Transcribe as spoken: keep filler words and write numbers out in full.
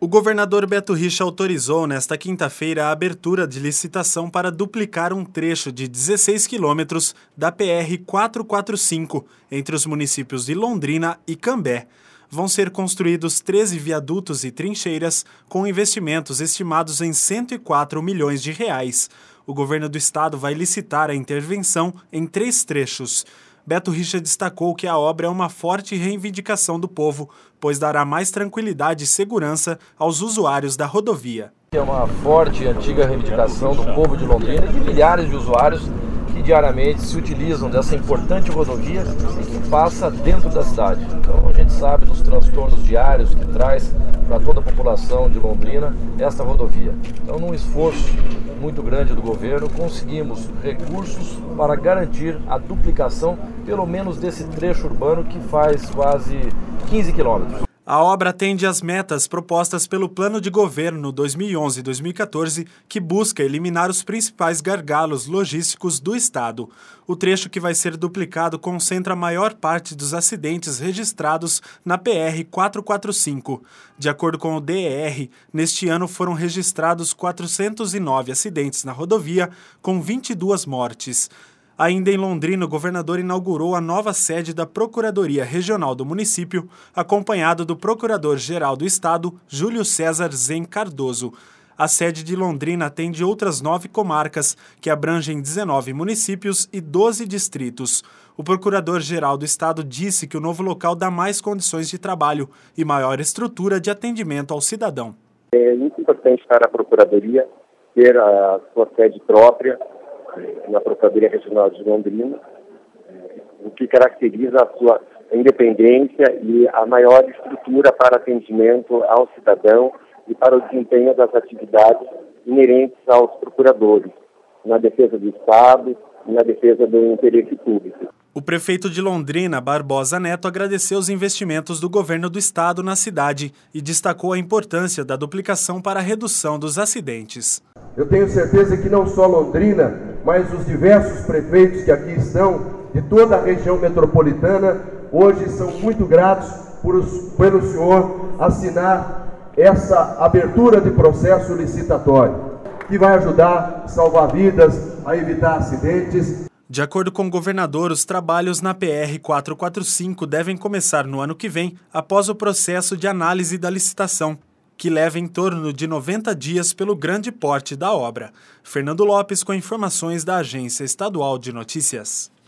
O governador Beto Richa autorizou nesta quinta-feira a abertura de licitação para duplicar um trecho de dezesseis quilômetros da P R quatrocentos e quarenta e cinco entre os municípios de Londrina e Cambé. Vão ser construídos treze viadutos e trincheiras com investimentos estimados em cento e quatro milhões de reais. O governo do estado vai licitar a intervenção em três trechos. Beto Richa destacou que a obra é uma forte reivindicação do povo, pois dará mais tranquilidade e segurança aos usuários da rodovia. É uma forte e antiga reivindicação do povo de Londrina e de milhares de usuários que diariamente se utilizam dessa importante rodovia e que passa dentro da cidade. Então a gente sabe dos transtornos diários que traz para toda a população de Londrina esta rodovia. Então, num esforço muito grande do governo, conseguimos recursos para garantir a duplicação, pelo menos desse trecho urbano que faz quase quinze quilômetros. A obra atende às metas propostas pelo Plano de Governo dois mil e onze a dois mil e quatorze, que busca eliminar os principais gargalos logísticos do estado. O trecho que vai ser duplicado concentra a maior parte dos acidentes registrados na P R quatrocentos e quarenta e cinco. De acordo com o D E R, neste ano foram registrados quatrocentos e nove acidentes na rodovia, com vinte e duas mortes. Ainda em Londrina, o governador inaugurou a nova sede da Procuradoria Regional do município, acompanhado do Procurador-Geral do Estado, Júlio César Zen Cardoso. A sede de Londrina atende outras nove comarcas, que abrangem dezenove municípios e doze distritos. O Procurador-Geral do Estado disse que o novo local dá mais condições de trabalho e maior estrutura de atendimento ao cidadão. É muito importante para a Procuradoria ter a sua sede própria na Procuradoria Regional de Londrina, o que caracteriza a sua independência e a maior estrutura para atendimento ao cidadão e para o desempenho das atividades inerentes aos procuradores, na defesa do Estado e na defesa do interesse público. O prefeito de Londrina, Barbosa Neto, agradeceu os investimentos do governo do estado na cidade e destacou a importância da duplicação para a redução dos acidentes. Eu tenho certeza que não só Londrina, mas os diversos prefeitos que aqui estão, de toda a região metropolitana, hoje são muito gratos por os, pelo senhor assinar essa abertura de processo licitatório, que vai ajudar a salvar vidas, a evitar acidentes. De acordo com o governador, os trabalhos na P R quatrocentos e quarenta e cinco devem começar no ano que vem, após o processo de análise da licitação, que leva em torno de noventa dias pelo grande porte da obra. Fernando Lopes com informações da Agência Estadual de Notícias.